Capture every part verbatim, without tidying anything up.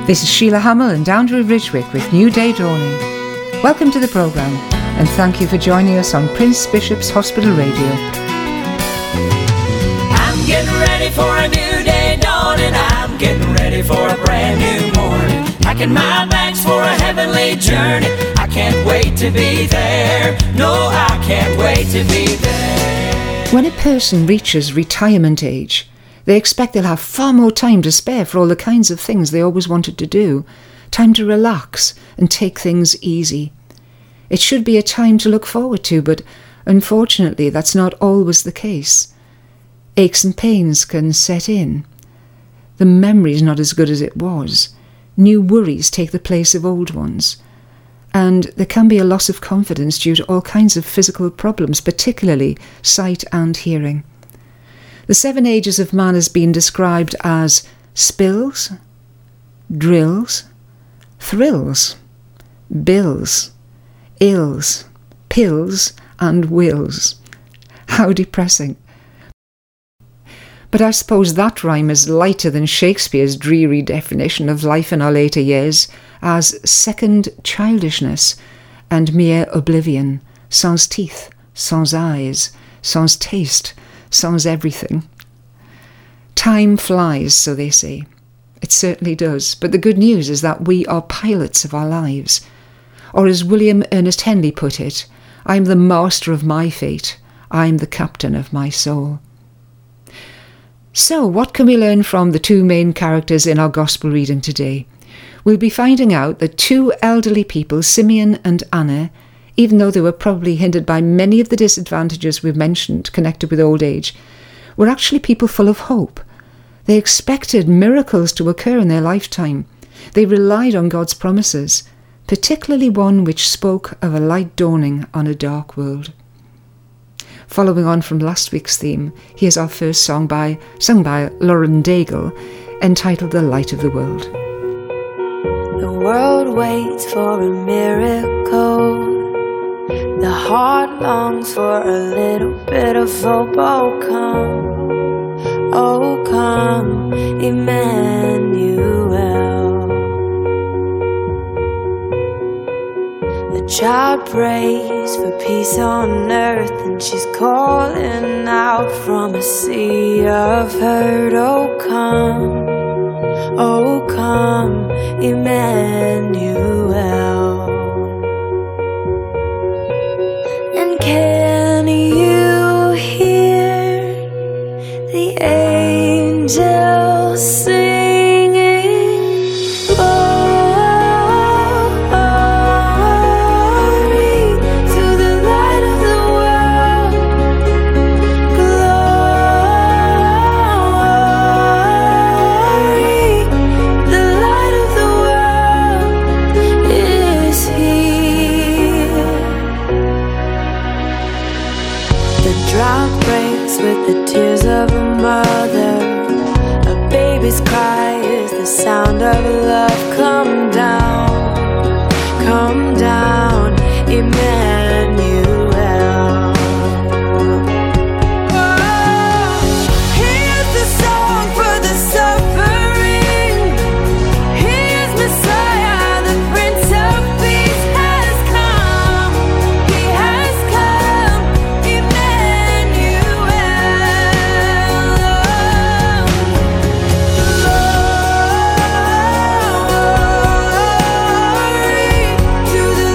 This is Sheila Hamill and Andrew Ridgwick with New Day Dawning. Welcome to the programme and thank you for joining us on Prince Bishop's Hospital Radio. I'm getting ready for a new day dawning. I'm getting ready for a brand new morning. Packing my bags for a heavenly journey. I can't wait to be there. No, I can't wait to be there. When a person reaches retirement age, they expect they'll have far more time to spare for all the kinds of things they always wanted to do. Time to relax and take things easy. It should be a time to look forward to, but unfortunately that's not always the case. Aches and pains can set in. The memory's not as good as it was. New worries take the place of old ones. And there can be a loss of confidence due to all kinds of physical problems, particularly sight and hearing. The seven ages of man has been described as spills, drills, thrills, bills, ills, pills, and wills. How depressing. But I suppose that rhyme is lighter than Shakespeare's dreary definition of life in our later years as second childishness and mere oblivion, sans teeth, sans eyes, sans taste, sans everything. Time flies, so they say. It certainly does, but the good news is that we are pilots of our lives. Or as William Ernest Henley put it, I am the master of my fate, I am the captain of my soul. So, what can we learn from the two main characters in our Gospel reading today? We'll be finding out that two elderly people, Simeon and Anna, even though they were probably hindered by many of the disadvantages we've mentioned connected with old age, were actually people full of hope. They expected miracles to occur in their lifetime. They relied on God's promises, particularly one which spoke of a light dawning on a dark world. Following on from last week's theme, here's our first song by, sung by Lauren Daigle, entitled The Light of the World. The world waits for a miracle. The heart longs for a little bit of hope. Oh come, oh come, Emmanuel. The child prays for peace on earth, and she's calling out from a sea of hurt. Oh come, oh come, Emmanuel. Can you hear the angels singing? Glory to the light of the world. Glory, the light of the world is here. The drought breaks with the tears of a mother. A baby's cry is the sound of love. Come down, come down, Emmanuel. Oh, here's the song for the suffering. Here's Messiah, the Prince of Peace has come. He has come, Emmanuel. Glory to the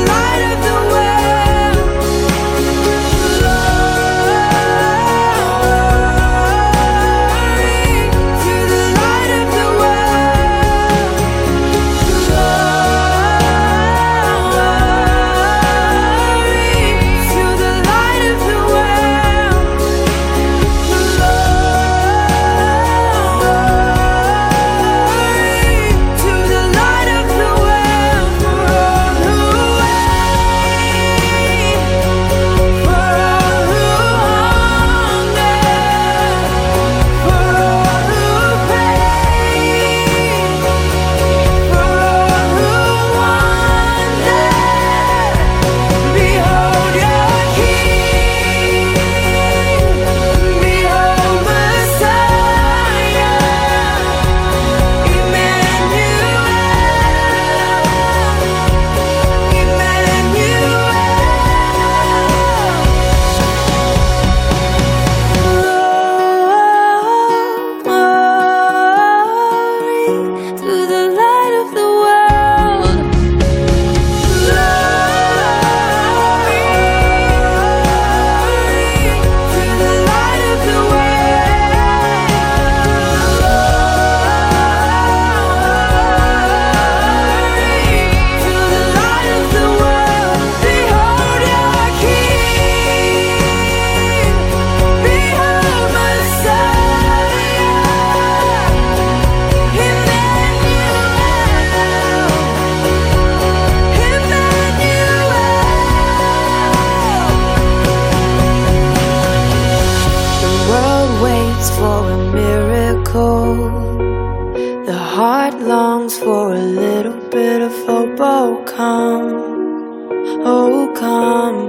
heart longs for a little bit of hope. Oh, come, oh, come,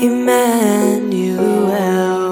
Emmanuel.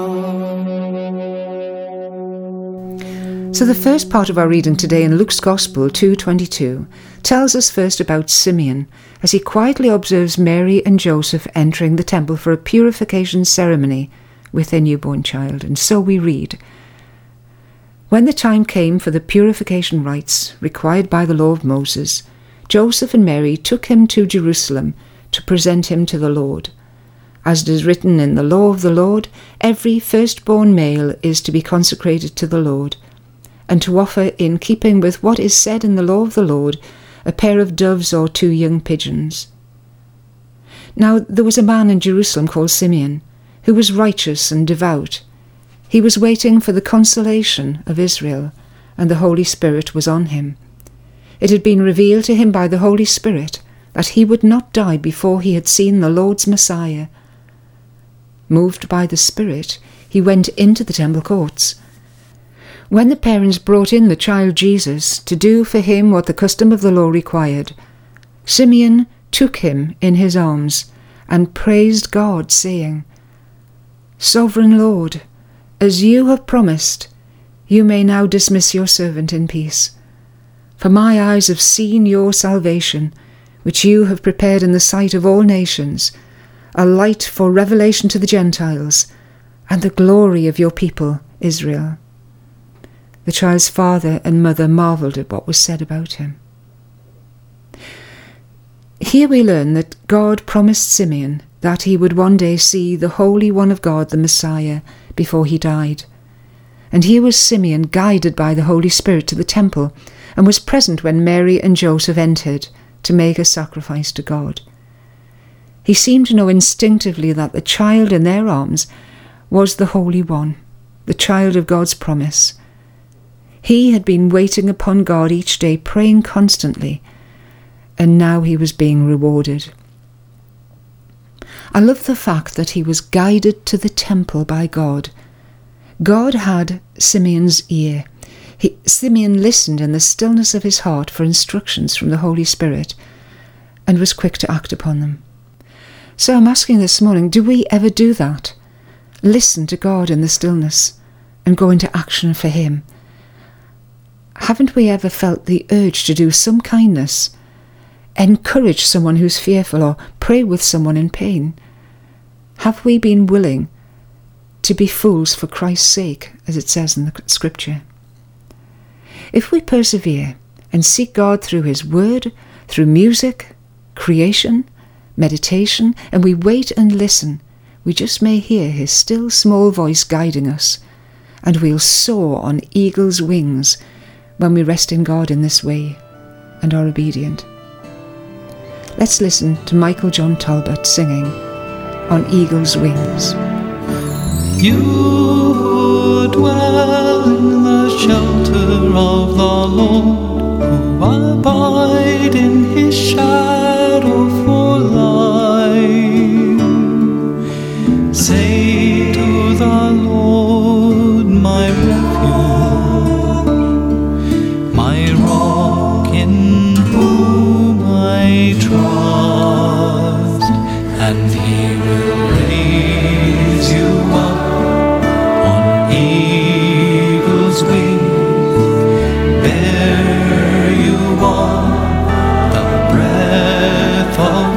So the first part of our reading today in Luke's Gospel two twenty-two tells us first about Simeon as he quietly observes Mary and Joseph entering the temple for a purification ceremony with their newborn child. And so we read, "When the time came for the purification rites required by the law of Moses, Joseph and Mary took him to Jerusalem to present him to the Lord. As it is written in the law of the Lord, every firstborn male is to be consecrated to the Lord, and to offer, in keeping with what is said in the law of the Lord, a pair of doves or two young pigeons. Now there was a man in Jerusalem called Simeon, who was righteous and devout. He was waiting for the consolation of Israel, and the Holy Spirit was on him. It had been revealed to him by the Holy Spirit that he would not die before he had seen the Lord's Messiah. Moved by the Spirit, he went into the temple courts. When the parents brought in the child Jesus to do for him what the custom of the law required, Simeon took him in his arms and praised God, saying, 'Sovereign Lord, as you have promised, you may now dismiss your servant in peace. For my eyes have seen your salvation, which you have prepared in the sight of all nations, a light for revelation to the Gentiles, and the glory of your people, Israel.' The child's father and mother marvelled at what was said about him." Here we learn that God promised Simeon that he would one day see the Holy One of God, the Messiah, before he died. And here was Simeon guided by the Holy Spirit to the temple and was present when Mary and Joseph entered to make a sacrifice to God. He seemed to know instinctively that the child in their arms was the Holy One, the child of God's promise. He had been waiting upon God each day, praying constantly, and now he was being rewarded. I love the fact that he was guided to the temple by God. God had Simeon's ear. He, Simeon listened in the stillness of his heart for instructions from the Holy Spirit and was quick to act upon them. So I'm asking this morning, do we ever do that? Listen to God in the stillness and go into action for him. Haven't we ever felt the urge to do some kindness, encourage someone who's fearful, or pray with someone in pain? Have we been willing to be fools for Christ's sake, as it says in the scripture? If we persevere and seek God through his word, through music, creation, meditation, and we wait and listen, we just may hear his still small voice guiding us, and we'll soar on eagle's wings when we rest in God in this way and are obedient. Let's listen to Michael John Talbot singing On Eagle's Wings. You who dwell in the shelter of the Lord, who abide in his shadow for life, say to the Lord, my refuge, my rock in whom I trust, and he will raise you up on eagle's wings, bear you on the breath of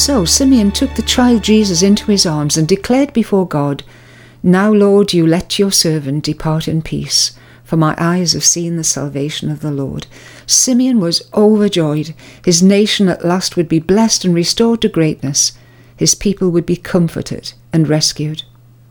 so Simeon took the child Jesus into his arms and declared before God, "Now, Lord, you let your servant depart in peace, for my eyes have seen the salvation of the Lord." Simeon was overjoyed. His nation at last would be blessed and restored to greatness. His people would be comforted and rescued.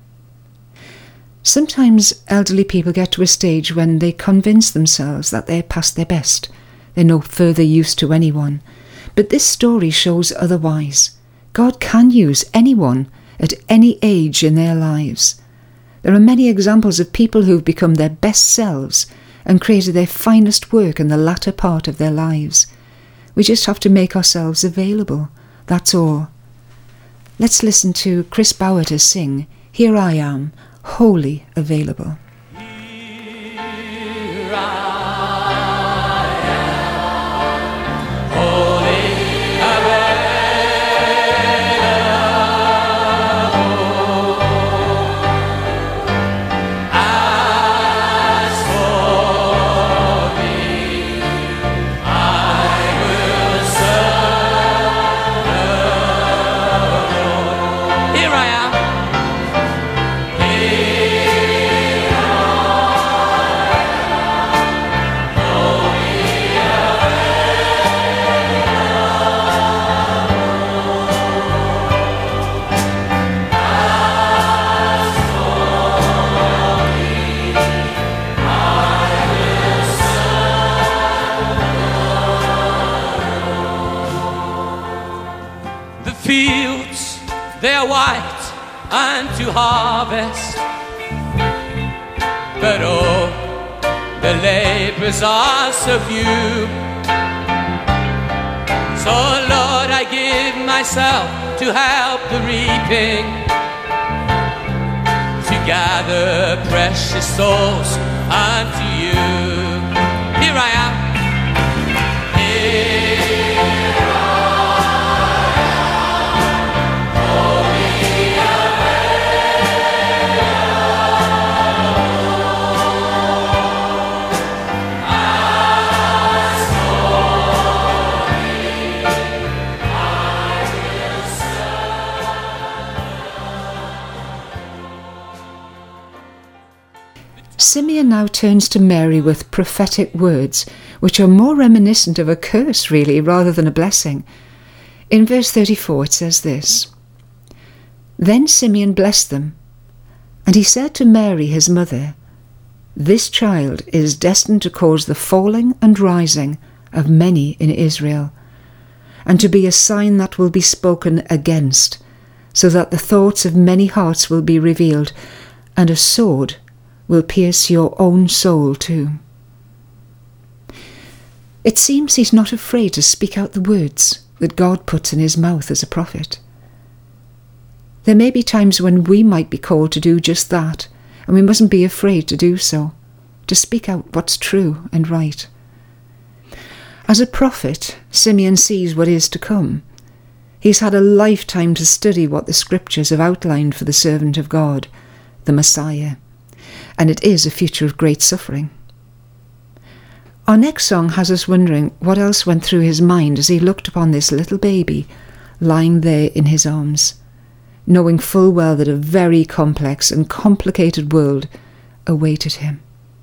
Sometimes elderly people get to a stage when they convince themselves that they're past their best. They're no further use to anyone. But this story shows otherwise. God can use anyone at any age in their lives. There are many examples of people who've become their best selves and created their finest work in the latter part of their lives. We just have to make ourselves available. That's all. Let's listen to Chris Bauer sing "Here I Am, Wholly Available." Here I am, wholly available. As for me, I will serve the Lord. Here I am. Fields, they're white and to harvest, but oh, the labors are so few. So Lord, I give myself to help the reaping, to gather precious souls unto you. Here I am. Here Simeon now turns to Mary with prophetic words, which are more reminiscent of a curse, really, rather than a blessing. In verse thirty-four it says this: "Then Simeon blessed them, and he said to Mary his mother, This child is destined to cause the falling and rising of many in Israel, and to be a sign that will be spoken against, so that the thoughts of many hearts will be revealed, and a sword will pierce your own soul too." It seems he's not afraid to speak out the words that God puts in his mouth as a prophet. There may be times when we might be called to do just that, and we mustn't be afraid to do so, to speak out what's true and right. As a prophet, Simeon sees what is to come. He's had a lifetime to study what the scriptures have outlined for the servant of God, the Messiah. And it is a future of great suffering. Our next song has us wondering what else went through his mind as he looked upon this little baby lying there in his arms, knowing full well that a very complex and complicated world awaited him.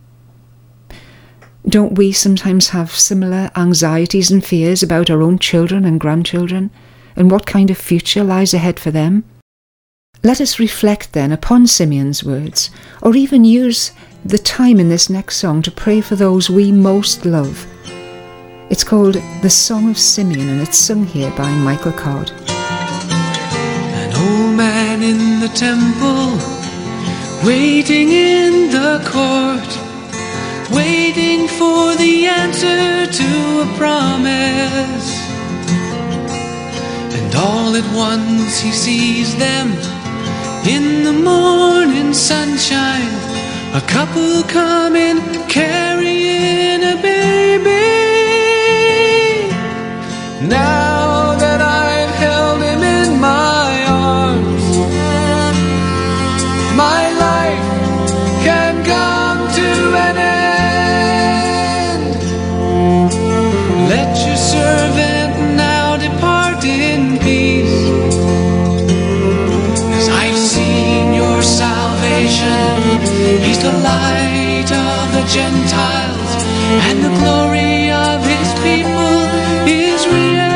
Don't we sometimes have similar anxieties and fears about our own children and grandchildren, and what kind of future lies ahead for them? Let us reflect then upon Simeon's words, or even use the time in this next song to pray for those we most love. It's called The Song of Simeon, and it's sung here by Michael Card. An old man in the temple, waiting in the court, waiting for the answer to a promise. And all at once he sees them in the morning sunshine, a couple coming carrying a baby. Now that I've held him in my arms, my life can come to an end. Let your servant now depart in peace. Gentiles, and the glory of his people is real.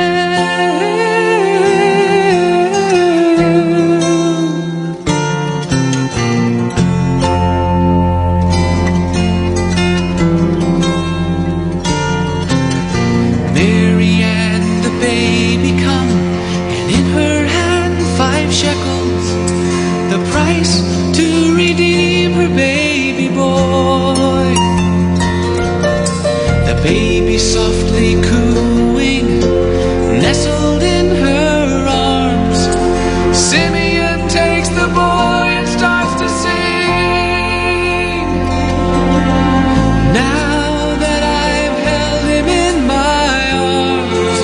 Mary and the baby come, and in her hand five shekels, the price to redeem her baby boy. The baby softly cooing, nestled in her arms. Simeon takes the boy and starts to sing. Now that I've held him in my arms,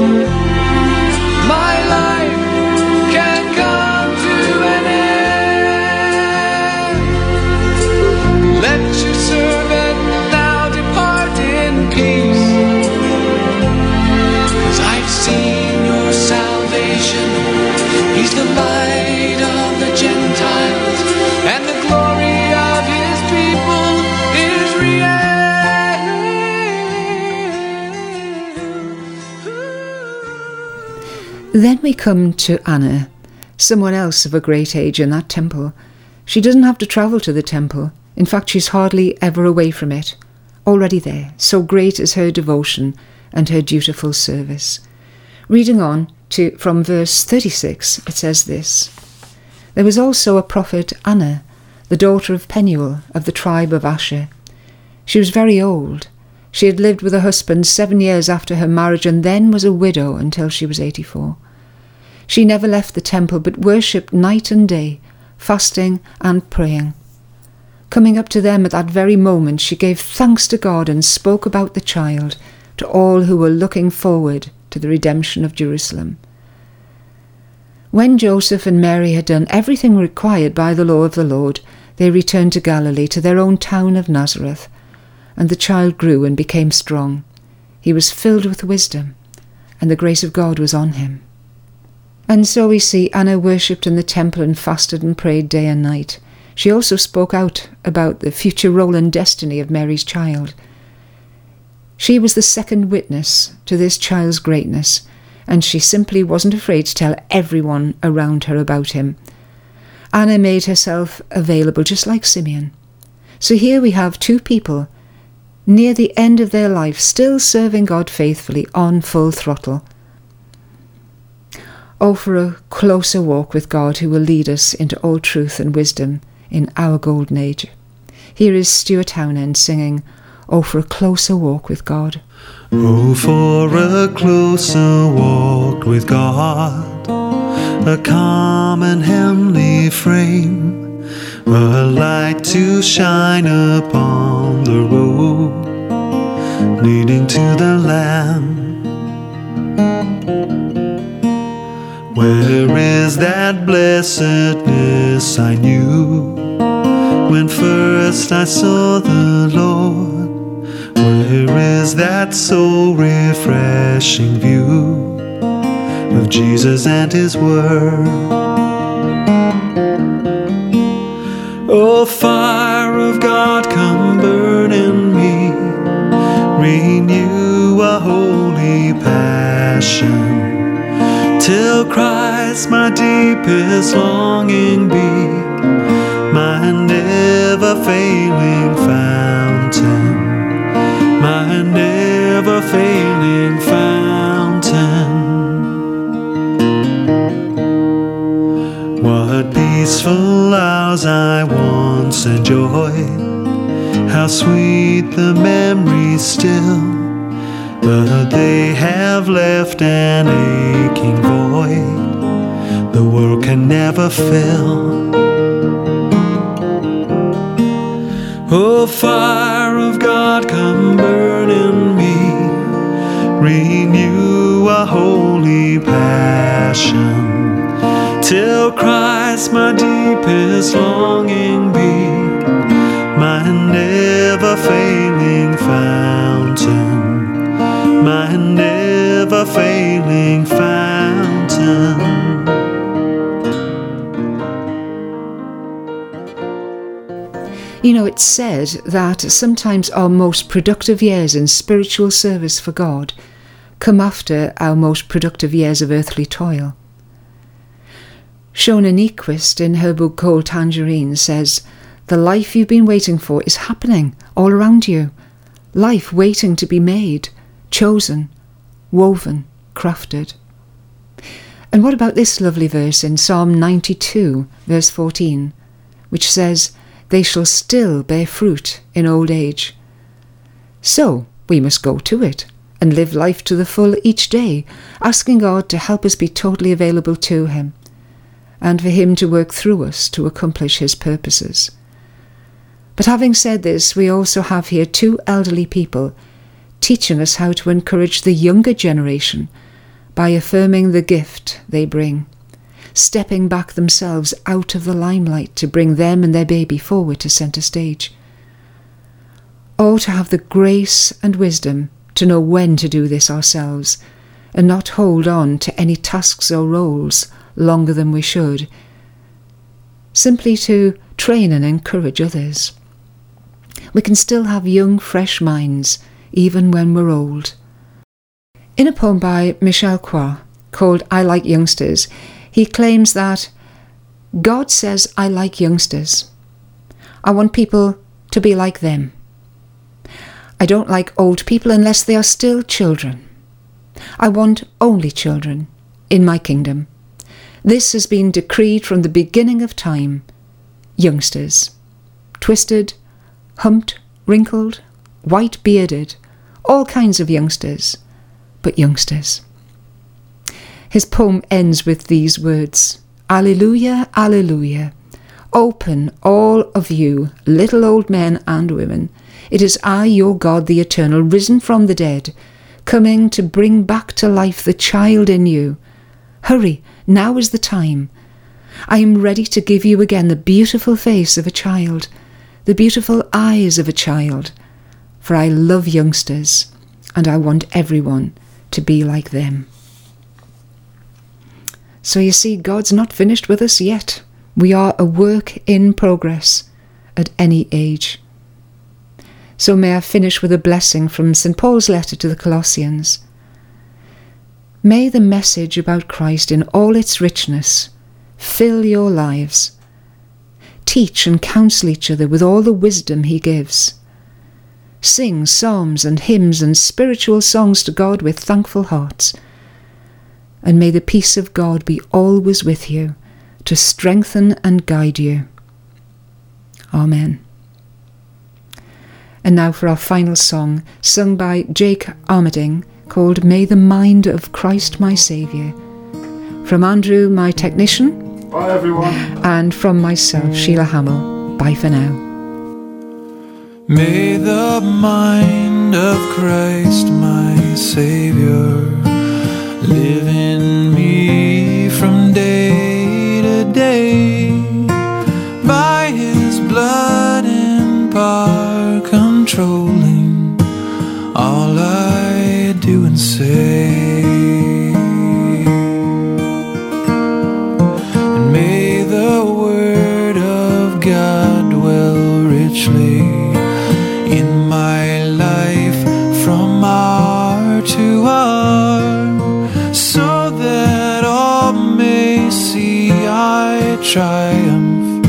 my life can come to an end. Let your servant now depart in peace, 'cause I've seen your salvation. He's the light of the Gentiles, and the glory of his people is real. Then we come to Anna, someone else of a great age in that temple. She doesn't have to travel to the temple. In fact, she's hardly ever away from it. Already there, so great is her devotion and her dutiful service. Reading on to from verse thirty-six, it says this: There was also a prophet Anna, the daughter of Penuel of the tribe of Asher. She was very old. She had lived with her husband seven years after her marriage, and then was a widow until she was eighty-four. She never left the temple, but worshipped night and day, fasting and praying. Coming up to them at that very moment, she gave thanks to God and spoke about the child to all who were looking forward to the redemption of Jerusalem. When Joseph and Mary had done everything required by the law of the Lord, they returned to Galilee, to their own town of Nazareth. And the child grew and became strong. He was filled with wisdom, and the grace of God was on him. And so we see Anna worshipped in the temple and fasted and prayed day and night. She also spoke out about the future role and destiny of Mary's child. She was the second witness to this child's greatness, and she simply wasn't afraid to tell everyone around her about him. Anna made herself available just like Simeon. So here we have two people near the end of their life, still serving God faithfully on full throttle. Oh, for a closer walk with God who will lead us into all truth and wisdom in our golden age. Here is Stuart Townend singing, Oh, for a closer walk with God. Oh, for a closer walk with God, a calm and heavenly frame, a light to shine upon the road leading to the Lamb. Where is that blessedness I knew when first I saw the Lord? Where is that soul refreshing view of Jesus and His Word? Oh, fire of God, come burn in me, renew a holy passion, till Christ my deepest longing be, my never-failing fountain, my never-failing fountain. What peaceful hours I once enjoyed, how sweet the memories still, but they have left an aching void the world can never fill. Oh, fire of God, come burn in me, renew a holy passion, till Christ my deepest longing be, my never-failing fountain, my never-failing fountain. You know, it's said that sometimes our most productive years in spiritual service for God come after our most productive years of earthly toil. Shona Nyquist, in her book Cold Tangerine, says, "The life you've been waiting for is happening all around you. Life waiting to be made, chosen, woven, crafted." And what about this lovely verse in Psalm ninety-two, verse fourteen, which says, "They shall still bear fruit in old age." So we must go to it and live life to the full each day, asking God to help us be totally available to Him, and for Him to work through us to accomplish His purposes. But having said this, we also have here two elderly people teaching us how to encourage the younger generation by affirming the gift they bring, stepping back themselves out of the limelight to bring them and their baby forward to centre stage. Or to have the grace and wisdom to know when to do this ourselves and not hold on to any tasks or roles longer than we should, simply to train and encourage others. We can still have young, fresh minds even when we're old. In a poem by Michel Croix called I Like Youngsters, he claims that God says, "I like youngsters. I want people to be like them. I don't like old people unless they are still children. I want only children in my kingdom. This has been decreed from the beginning of time. Youngsters. Twisted, humped, wrinkled, white-bearded, all kinds of youngsters, but youngsters." His poem ends with these words, "Alleluia, alleluia. Open, all of you, little old men and women. It is I, your God, the Eternal, risen from the dead, coming to bring back to life the child in you. Hurry, now is the time. I am ready to give you again the beautiful face of a child, the beautiful eyes of a child, for I love youngsters, and I want everyone to be like them." So you see, God's not finished with us yet. We are a work in progress at any age. So may I finish with a blessing from Saint Paul's letter to the Colossians. May the message about Christ in all its richness fill your lives. Teach and counsel each other with all the wisdom He gives. Sing psalms and hymns and spiritual songs to God with thankful hearts. And may the peace of God be always with you, to strengthen and guide you. Amen. And now for our final song, sung by Jake Armerding, called May the Mind of Christ My Saviour. From Andrew, my technician. Bye everyone. And from myself, Sheila Hamill. Bye for now. May the mind of Christ my Saviour live in me from day to day, by His blood and power controlling all I do and say. And may the Word of God dwell richly in my life from hour to hour, so that all may see I triumph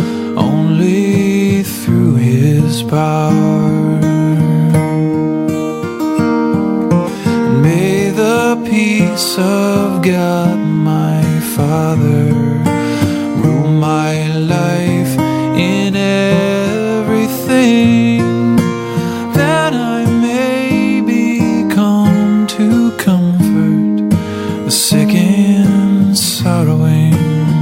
only through His power. And may the peace of God my Father rule my life in everything, that I may become to comfort the sick and sorrowing.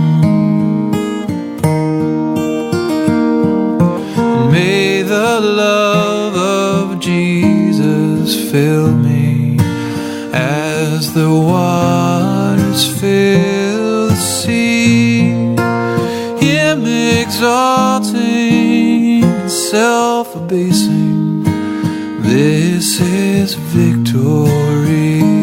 And may the love of Jesus fill me as the waters fill the sea, Him exalting and self-abasing. This is victory.